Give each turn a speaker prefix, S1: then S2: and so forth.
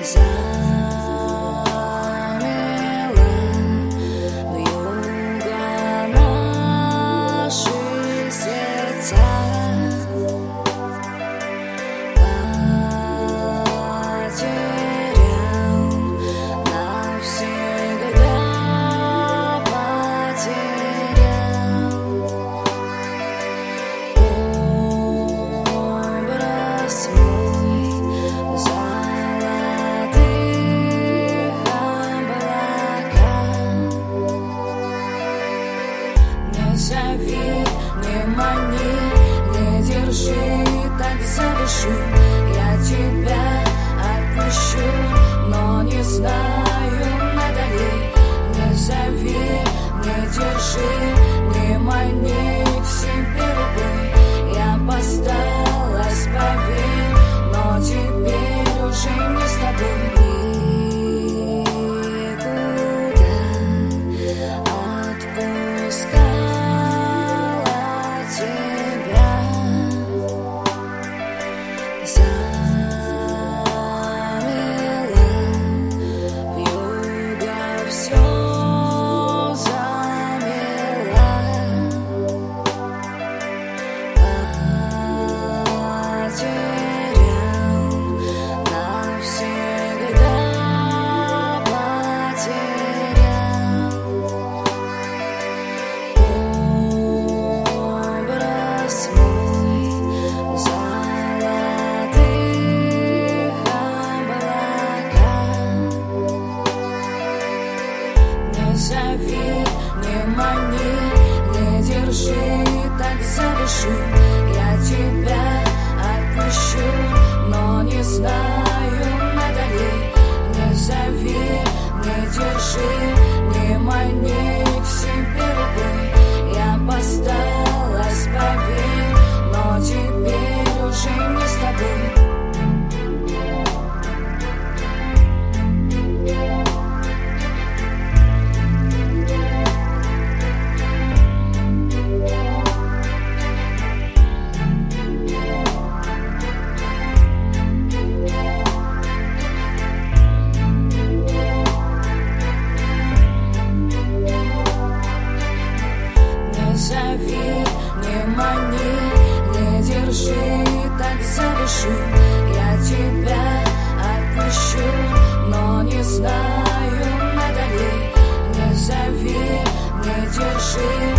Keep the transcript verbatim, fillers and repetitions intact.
S1: Зови, не мани, не держи, так за душу. Я тебя отпущу, но не знаю, надо ли. Не зови, не держи, не мани к себе рукой. Я посталась, поверь, но теперь уже не с тобой. Зови, не мани, не держи, так за душу. Я тебя отпущу, но не знаю, надо ли. Не зови, не держи, не мани к себе рукой. Я посталась, поверь, но теперь уже не с тобой. Зови, не мани, не держи, так за душу. Я тебя отпущу, но не знаю, надо ли. Не зови, не держи.